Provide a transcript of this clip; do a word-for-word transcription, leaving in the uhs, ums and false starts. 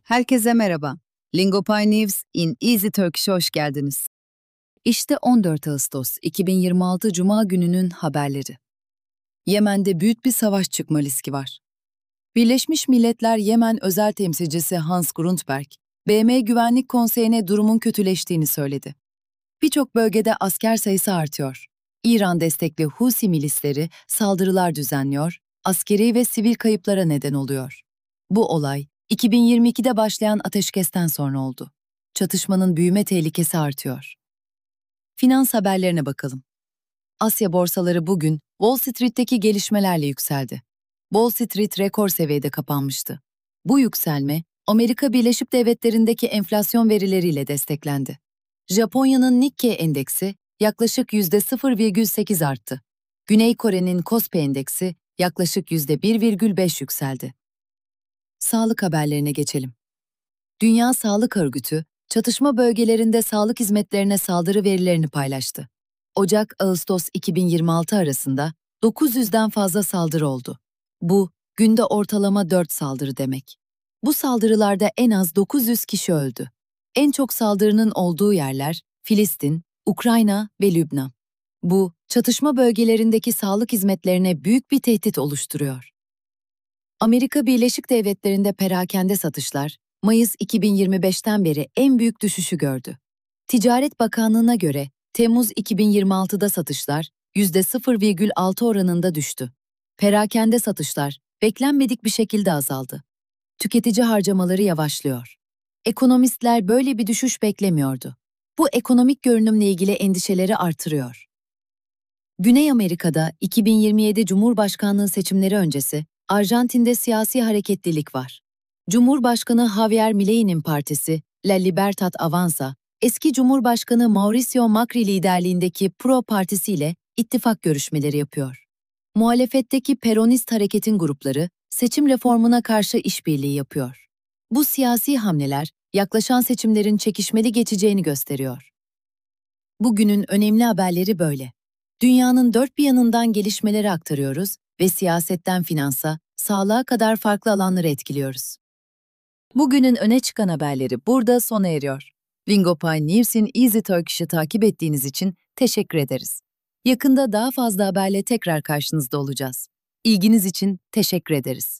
Herkese merhaba. Lingopay News in Easy Turkish'e hoş geldiniz. İşte on dört Ağustos iki bin yirmi altı Cuma gününün haberleri. Yemen'de büyük bir savaş çıkma riski var. Birleşmiş Milletler Yemen özel temsilcisi Hans Grundberg, B M Güvenlik Konseyi'ne durumun kötüleştiğini söyledi. Birçok bölgede asker sayısı artıyor. İran destekli Husi milisleri saldırılar düzenliyor, askeri ve sivil kayıplara neden oluyor. Bu olay, iki bin yirmi ikide başlayan ateşkesten sonra oldu. Çatışmanın büyüme tehlikesi artıyor. Finans haberlerine bakalım. Asya borsaları bugün Wall Street'teki gelişmelerle yükseldi. Wall Street rekor seviyede kapanmıştı. Bu yükselme, Amerika Birleşik Devletleri'ndeki enflasyon verileriyle desteklendi. Japonya'nın Nikkei endeksi yaklaşık yüzde sıfır virgül sekiz arttı. Güney Kore'nin Kospi endeksi yaklaşık yüzde bir virgül beş yükseldi. Sağlık haberlerine geçelim. Dünya Sağlık Örgütü, çatışma bölgelerinde sağlık hizmetlerine saldırı verilerini paylaştı. Ocak-Ağustos iki bin yirmi altı arasında dokuz yüzden fazla saldırı oldu. Bu, günde ortalama dört saldırı demek. Bu saldırılarda en az dokuz yüz kişi öldü. En çok saldırının olduğu yerler Filistin, Ukrayna ve Lübnan. Bu, çatışma bölgelerindeki sağlık hizmetlerine büyük bir tehdit oluşturuyor. Amerika Birleşik Devletleri'nde perakende satışlar, Mayıs iki bin yirmi beşten beri en büyük düşüşü gördü. Ticaret Bakanlığı'na göre, Temmuz iki bin yirmi altıda satışlar yüzde sıfır virgül altı oranında düştü. Perakende satışlar beklenmedik bir şekilde azaldı. Tüketici harcamaları yavaşlıyor. Ekonomistler böyle bir düşüş beklemiyordu. Bu ekonomik görünümle ilgili endişeleri artırıyor. Güney Amerika'da iki bin yirmi yedi Cumhurbaşkanlığı seçimleri öncesi Arjantin'de siyasi hareketlilik var. Cumhurbaşkanı Javier Milei'nin partisi La Libertad Avanza, eski Cumhurbaşkanı Mauricio Macri liderliğindeki Pro Partisi ile ittifak görüşmeleri yapıyor. Muhalefetteki Peronist hareketin grupları seçim reformuna karşı işbirliği yapıyor. Bu siyasi hamleler yaklaşan seçimlerin çekişmeli geçeceğini gösteriyor. Bugünün önemli haberleri böyle. Dünyanın dört bir yanından gelişmeleri aktarıyoruz ve siyasetten finansa, sağlığa kadar farklı alanları etkiliyoruz. Bugünün öne çıkan haberleri burada sona eriyor. Lingopay News'in Easy Turkish'i takip ettiğiniz için teşekkür ederiz. Yakında daha fazla haberle tekrar karşınızda olacağız. İlginiz için teşekkür ederiz.